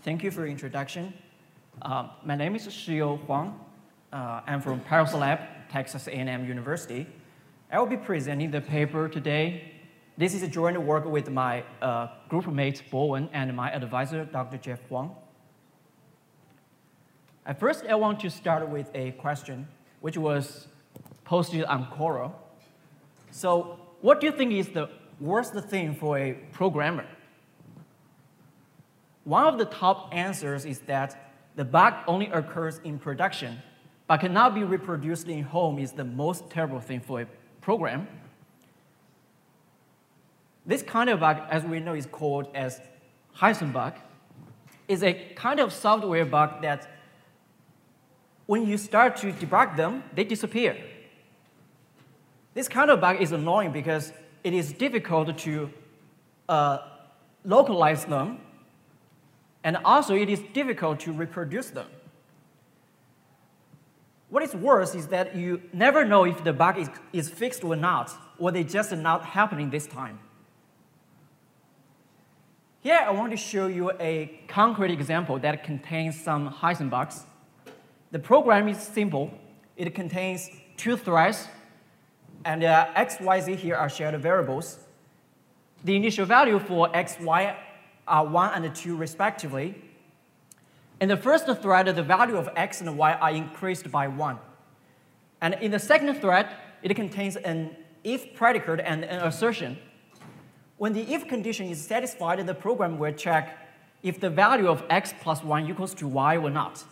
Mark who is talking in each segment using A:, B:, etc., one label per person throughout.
A: Thank you for your introduction. My name is Shiyou Huang. I'm from Paris Lab, Texas A&M University. I will be presenting the paper today. This is a joint work with my group mate, Bowen, and my advisor, Dr. Jeff Huang. First, I want to start with a question, which was posted on Quora. So, what do you think is the worst thing for a programmer? One of the top answers is that the bug only occurs in production, but cannot be reproduced in home is the most terrible thing for a program. This kind of bug, as we know, is called as Heisenbug. It's a kind of software bug that when you start to debug them, they disappear. This kind of bug is annoying because it is difficult to localize them, and also it is difficult to reproduce them. What is worse is that you never know if the bug is fixed or not, or they just not happening this time. Here I want to show you a concrete example that contains some Heisenbugs. The program is simple. It contains two threads, and x, y, z here are shared variables. The initial value for x, y are 1 and 2 respectively. In the first thread, the value of x and y are increased by 1. And in the second thread, it contains an if predicate and an assertion. When the if condition is satisfied, the program will check if the value of x plus 1 equals to y or not.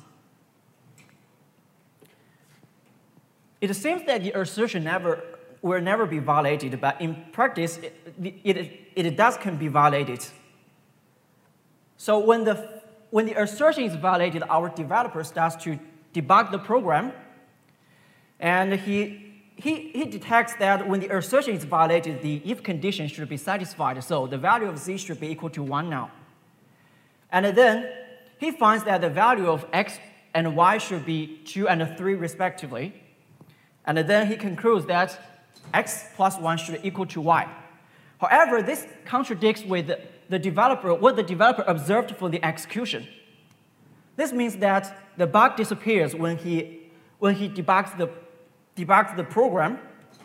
A: It seems that the assertion will never be violated, but in practice, it does can be violated. So when the assertion is violated, our developer starts to debug the program, and he detects that when the assertion is violated, the if condition should be satisfied, so the value of z should be equal to 1 now. And then he finds that the value of x and y should be 2 and 3 respectively, and then he concludes that x plus 1 should equal to y. However, this contradicts with what the developer observed for the execution. This means that the bug disappears when he debugs the program.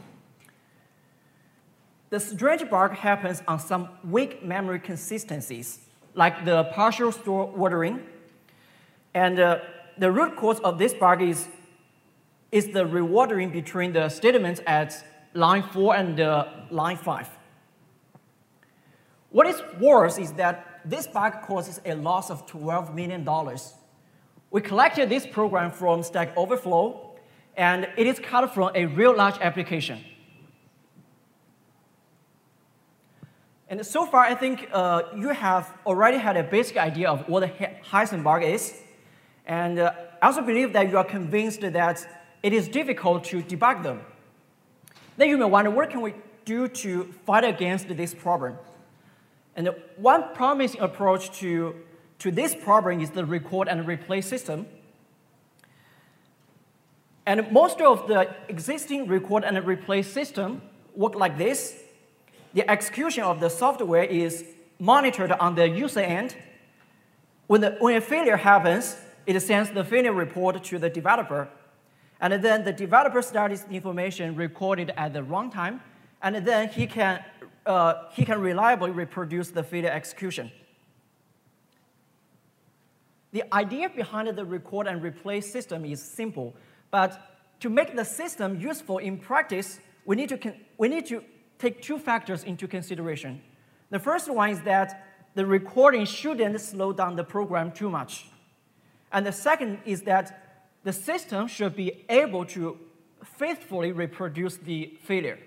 A: The strange bug happens on some weak memory consistencies, like the partial store ordering. And the root cause of this bug is the reordering between the statements at line 4 and line 5. What is worse is that this bug causes a loss of $12 million. We collected this program from Stack Overflow, and it is cut from a real large application. And so far, I think you have already had a basic idea of what a Heisenbug is. And I also believe that you are convinced that it is difficult to debug them. Then you may wonder, what can we do to fight against this problem? And one promising approach to this problem is the record and replace system. And most of the existing record and replace system work like this. The execution of the software is monitored on the user end. When a failure happens, it sends the failure report to the developer. And then the developer studies the information recorded at the runtime, and then he can reliably reproduce the failure execution. The idea behind the record and replace system is simple, but to make the system useful in practice, we need to take two factors into consideration. The first one is that the recording shouldn't slow down the program too much. And the second is that the system should be able to faithfully reproduce the failure.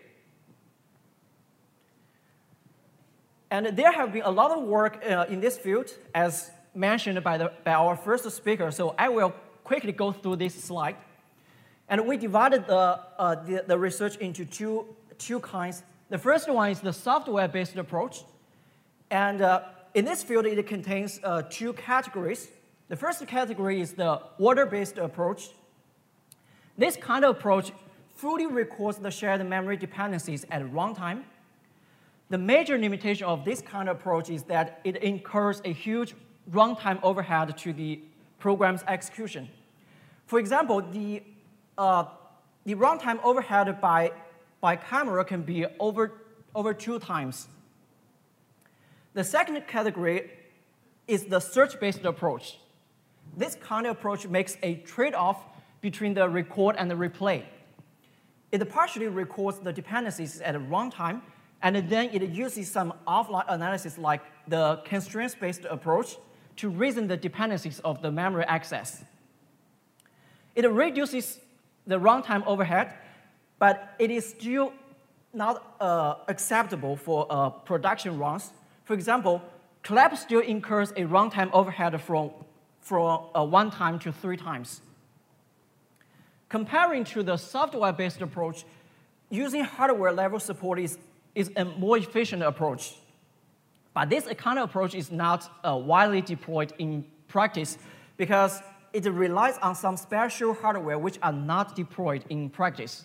A: And there have been a lot of work in this field, as mentioned by our first speaker, so I will quickly go through this slide. And we divided the research into two kinds. The first one is the software-based approach. And in this field, it contains two categories. The first category is the order-based approach. This kind of approach fully records the shared memory dependencies at runtime. The major limitation of this kind of approach is that it incurs a huge runtime overhead to the program's execution. For example, the runtime overhead by camera can be over 2 times. The second category is the search-based approach. This kind of approach makes a trade-off between the record and the replay. It partially records the dependencies at runtime, and then it uses some offline analysis like the constraints-based approach to reason the dependencies of the memory access. It reduces the runtime overhead, but it is still not acceptable for production runs. For example, Collapse still incurs a runtime overhead from 1 time to 3 times. Comparing to the software-based approach, using hardware-level support is a more efficient approach. But this kind of approach is not widely deployed in practice because it relies on some special hardware which are not deployed in practice.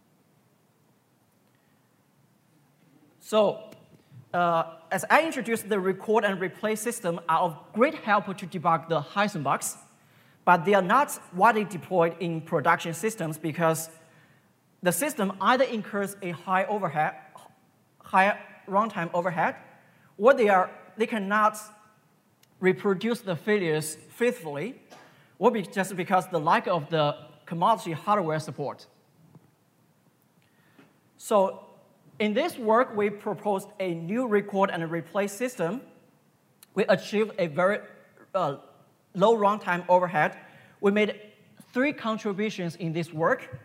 A: So, as I introduced, the record and replay system are of great help to debug the Heisenbugs, but they are not widely deployed in production systems because the system either incurs a high runtime overhead, or they cannot reproduce the failures faithfully, or just because the lack of the commodity hardware support. So in this work, we proposed a new record and replay system. We achieved a very low runtime overhead. We made 3 contributions in this work.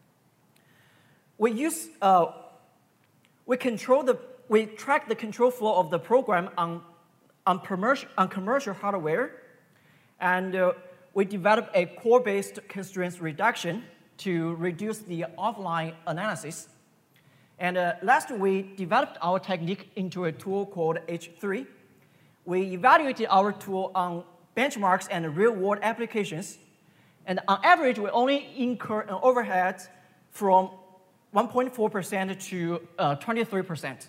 A: We track the control flow of the program on commercial hardware, and we developed a core-based constraints reduction to reduce the offline analysis. And last, we developed our technique into a tool called H3. We evaluated our tool on benchmarks and real-world applications. And on average, we only incur an overhead from 1.4% to 23%.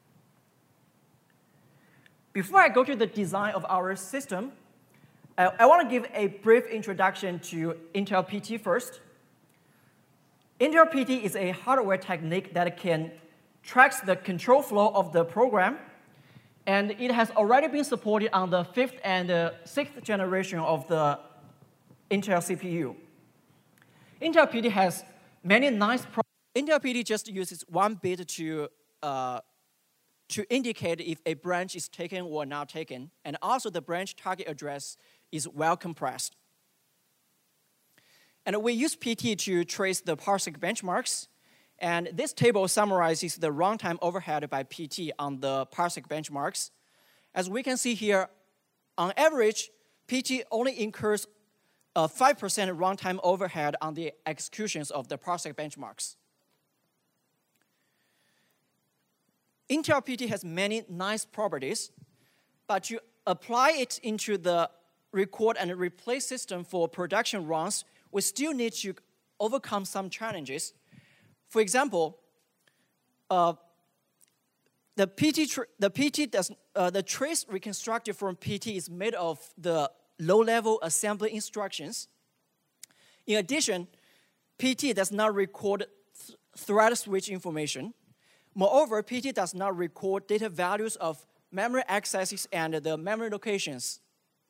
A: Before I go to the design of our system, I want to give a brief introduction to Intel PT first. Intel PT is a hardware technique that can track the control flow of the program, and it has already been supported on the 5th and 6th generation of the Intel CPU. Intel PT has many nice problems. Intel PT just uses 1 bit to indicate if a branch is taken or not taken, and also the branch target address is well compressed. And we use PT to trace the parsec benchmarks, and this table summarizes the runtime overhead by PT on the parsec benchmarks. As we can see here, on average, PT only incurs a 5% runtime overhead on the executions of the parsec benchmarks. Intel PT has many nice properties, but to apply it into the record and replay system for production runs, we still need to overcome some challenges. For example, the trace reconstructed from PT is made of the low-level assembly instructions. In addition, PT does not record thread switch information. Moreover, PT does not record data values of memory accesses and the memory locations.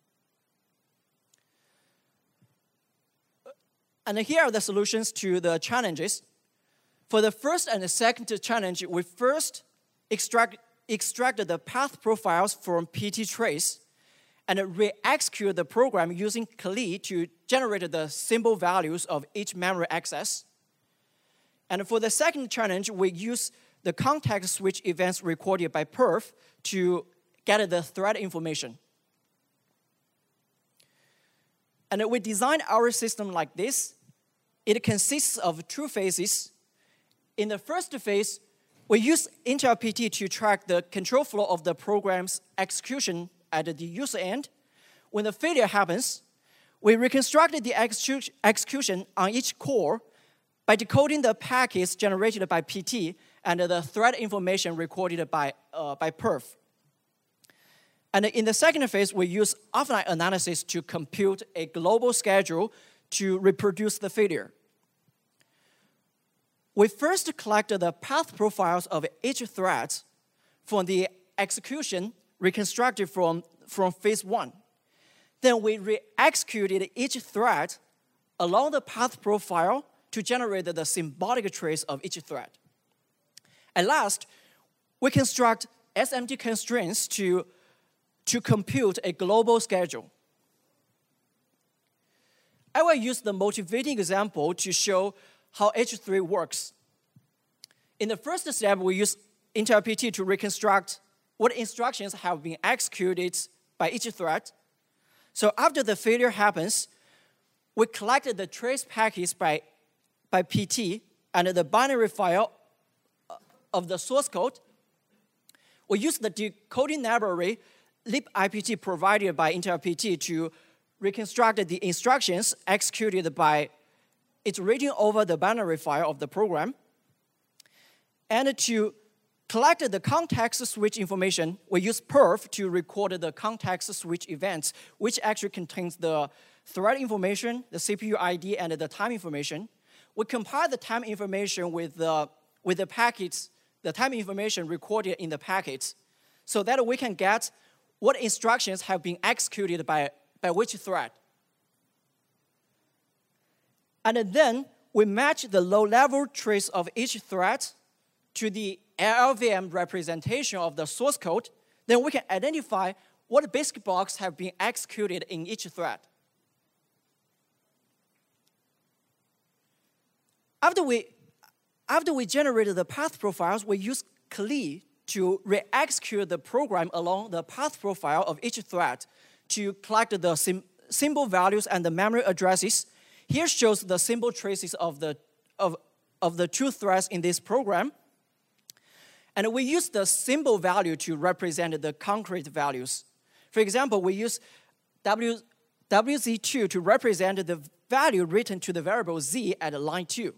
A: And here are the solutions to the challenges. For the first and the second challenge, we first extracted the path profiles from PT trace and re-execute the program using Kali to generate the symbol values of each memory access. And for the second challenge, we use the context switch events recorded by perf to get the thread information. And we designed our system like this. It consists of 2 phases. In the first phase, we use Intel PT to track the control flow of the program's execution at the user end. When the failure happens, we reconstructed the execution on each core by decoding the packets generated by PT and the thread information recorded by perf. And in the second phase, we use offline analysis to compute a global schedule to reproduce the failure. We first collect the path profiles of each thread from the execution reconstructed from phase 1. Then we re-executed each thread along the path profile to generate the symbolic trace of each thread. At last, we construct SMT constraints to compute a global schedule. I will use the motivating example to show how H3 works. In the first step, we use Intel PT to reconstruct what instructions have been executed by each thread. So after the failure happens, we collected the trace packets by PT and the binary file of the source code. We use the decoding library libipt provided by Intel PT to reconstruct the instructions executed by iterating over the binary file of the program. And to collect the context switch information, we use perf to record the context switch events, which actually contains the thread information, the CPU ID, and the time information. We compile the time information with the packets, the time information recorded in the packets, so that we can get what instructions have been executed by which thread. And then we match the low-level trace of each thread to the LLVM representation of the source code. Then we can identify what basic blocks have been executed in each thread. After we generated the path profiles, we use CLI to re-execute the program along the path profile of each thread to collect the symbol values and the memory addresses. Here shows the symbol traces of the two threads in this program. And we use the symbol value to represent the concrete values. For example, we use WZ2 to represent the value written to the variable Z at line 2.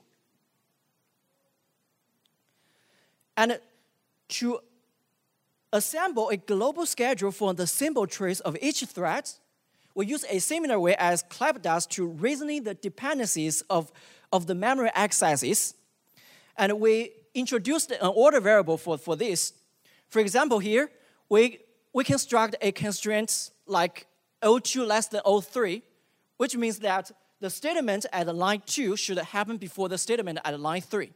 A: And to assemble a global schedule for the symbol trace of each thread, we use a similar way as CLEP does to reasoning the dependencies of the memory accesses. And we introduced an order variable for this. For example, here, we construct a constraint like O2 less than O3, which means that the statement at line 2 should happen before the statement at line 3.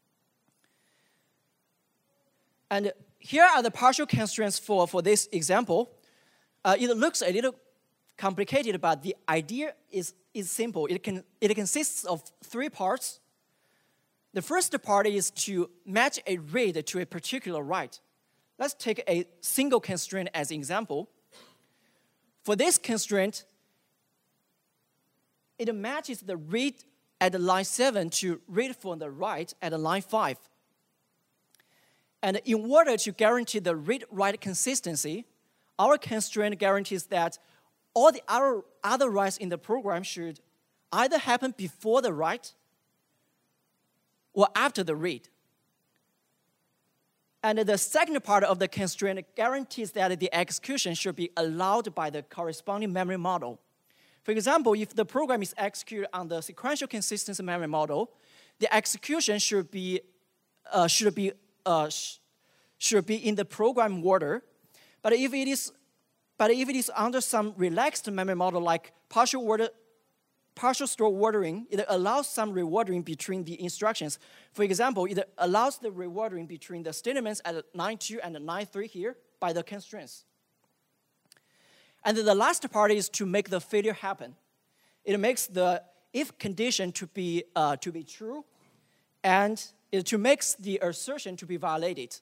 A: And here are the partial constraints for this example. It looks a little complicated, but the idea is simple. It consists of 3 parts. The first part is to match a read to a particular write. Let's take a single constraint as an example. For this constraint, it matches the read at line 7 to read from the write at line 5. And in order to guarantee the read-write consistency, our constraint guarantees that all the other writes in the program should either happen before the write or after the read. And the second part of the constraint guarantees that the execution should be allowed by the corresponding memory model. For example, if the program is executed on the sequential consistency memory model, the execution should be in the program order. But if it is under some relaxed memory model like partial store ordering, it allows some reordering between the instructions. For example, it allows the reordering between the statements at line 2 and line 3 here by the constraints. And the last part is to make the failure happen. It makes the if condition to be true, and to make the assertion to be validated.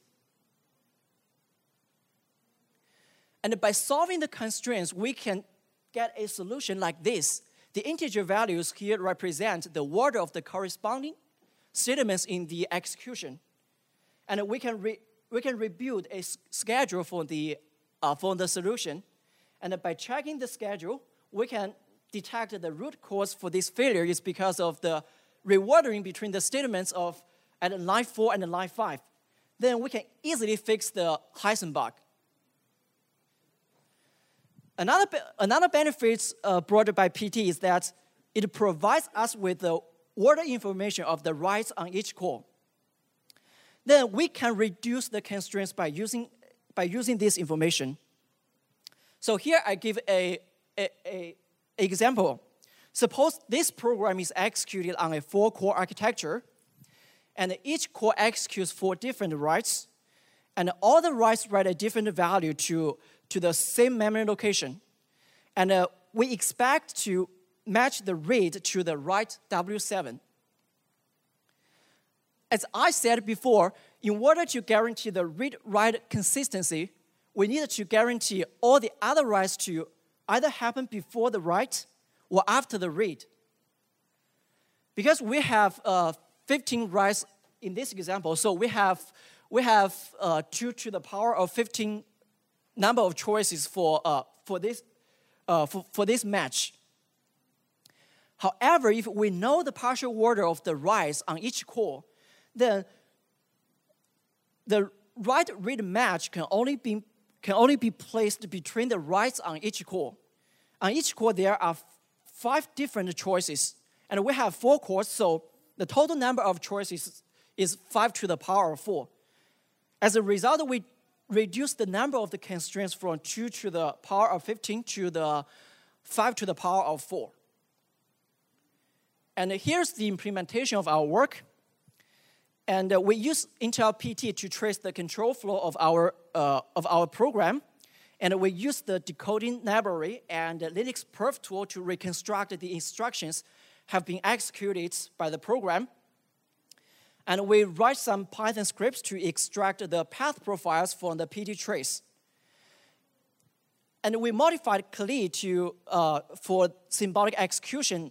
A: And by solving the constraints, we can get a solution like this. The integer values here represent the order of the corresponding statements in the execution. And we can rebuild a schedule for the solution. And by checking the schedule, we can detect the root cause for this failure is because of the reordering between the statements at line 4 and line 5. Then we can easily fix the Heisenberg. Another benefit brought by PT is that it provides us with the order information of the writes on each core. Then we can reduce the constraints by using this information. So here I give a example. Suppose this program is executed on a 4-core architecture, and each core executes 4 different writes, and all the writes write a different value to the same memory location. And we expect to match the read to the write W7. As I said before, in order to guarantee the read-write consistency, we need to guarantee all the other writes to either happen before the write or after the read. Because we have 15 writes in this example, so we have 2 to the power of 15 number of choices for this match. However, if we know the partial order of the writes on each core, then the write-read match can only be placed between the writes on each core. On each core, there are 5 different choices, and we have 4 cores, so the total number of choices is 5 to the power of 4. As a result, we reduce the number of the constraints from 2 to the power of 15 to the 5 to the power of 4. And here's the implementation of our work. And we use Intel PT to trace the control flow of our program. And we use the decoding library and the Linux perf tool to reconstruct the instructions have been executed by the program. And we write some Python scripts to extract the path profiles from the PT trace. And we modified CLI for symbolic execution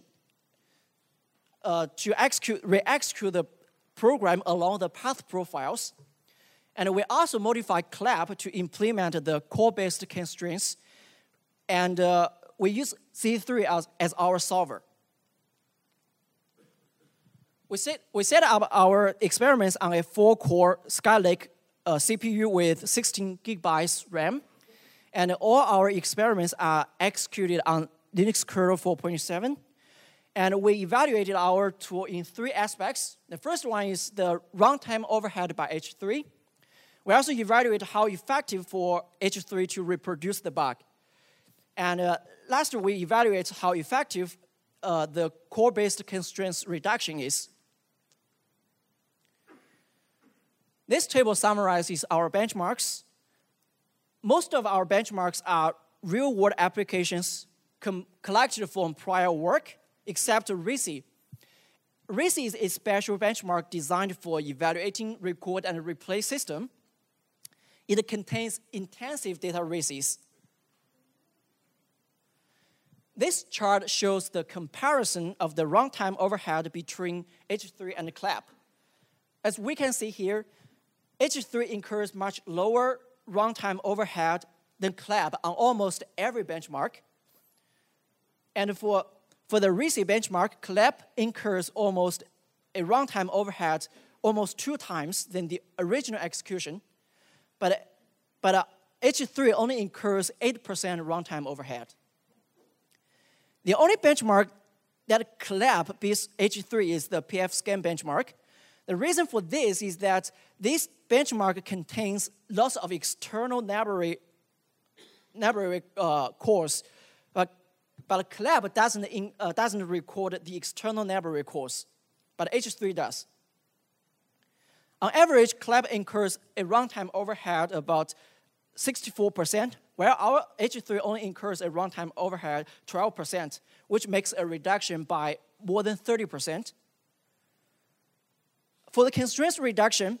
A: to re-execute the program along the path profiles. And we also modified CLAP to implement the core-based constraints. And we use C3 as our solver. We set up our experiments on a 4-core Skylake CPU with 16 gigabytes RAM. And all our experiments are executed on Linux kernel 4.7. And we evaluated our tool in 3 aspects. The first one is the runtime overhead by H3. We also evaluate how effective for H3 to reproduce the bug. And lastly, we evaluate how effective the core-based constraints reduction is. This table summarizes our benchmarks. Most of our benchmarks are real-world applications collected from prior work, except RISI. RISI is a special benchmark designed for evaluating record and replay system. It contains intensive data RISIs. This chart shows the comparison of the runtime overhead between H3 and CLAP. As we can see here, H3 incurs much lower runtime overhead than CLAP on almost every benchmark. And for the RISI benchmark, CLAP incurs almost a runtime overhead almost 2 times than the original execution, but H3 only incurs 8% runtime overhead. The only benchmark that CLAP beats H3 is the pfScan benchmark. The reason for this is that this benchmark contains lots of external library cores, but CLAP doesn't record the external library cores, but H3 does. On average, CLAP incurs a runtime overhead about 64%, while our H3 only incurs a runtime overhead 12%, which makes a reduction by more than 30%. For the constraints reduction,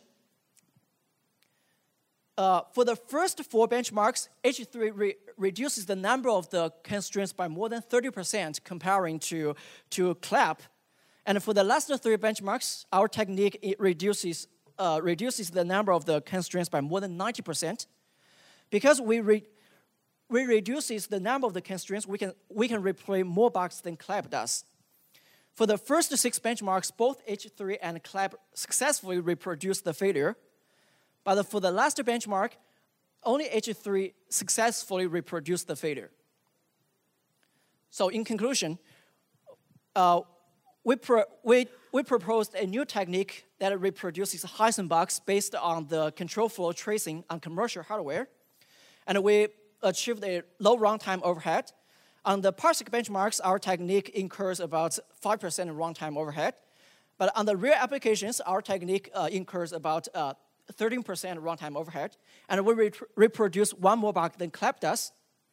A: for the first 4 benchmarks, H3 reduces the number of the constraints by more than 30% comparing to CLAP. And for the last 3 benchmarks, our technique reduces the number of the constraints by more than 90%. Because we reduces the number of the constraints, we can replay more bugs than CLAP does. For the first 6 benchmarks, both H3 and CLAP successfully reproduce the failure. But for the last benchmark, only H3 successfully reproduced the failure. So in conclusion, we proposed a new technique that reproduces Heisenberg's based on the control flow tracing on commercial hardware. And we achieved a low runtime overhead. On the parsec benchmarks, our technique incurs about 5% runtime overhead. But on the real applications, our technique incurs about 13% runtime overhead. And we reproduce one more bug than CLEP does.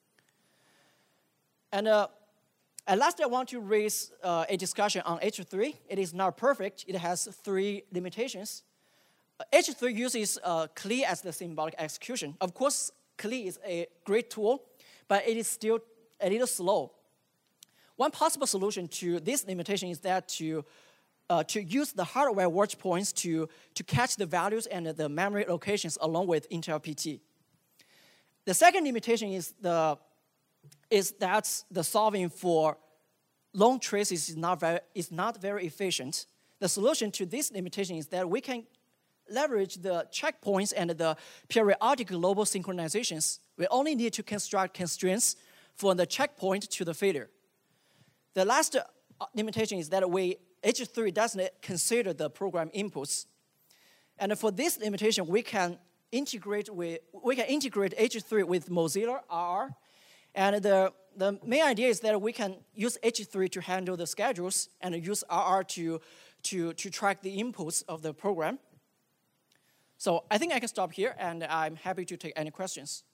A: And lastly, I want to raise a discussion on H3. It is not perfect. It has 3 limitations. H3 uses CLE as the symbolic execution. Of course, CLE is a great tool, but it is still a little slow. One possible solution to this limitation is that to use the hardware watch points to catch the values and the memory locations along with Intel PT. The second limitation is that the solving for long traces is not very efficient. The solution to this limitation is that we can leverage the checkpoints and the periodic global synchronizations. We only need to construct constraints from the checkpoint to the failure. The last limitation is that H3 doesn't consider the program inputs. And for this limitation, we can integrate H3 with Mozilla RR. And the main idea is that we can use H3 to handle the schedules and use RR to track the inputs of the program. So I think I can stop here, and I'm happy to take any questions.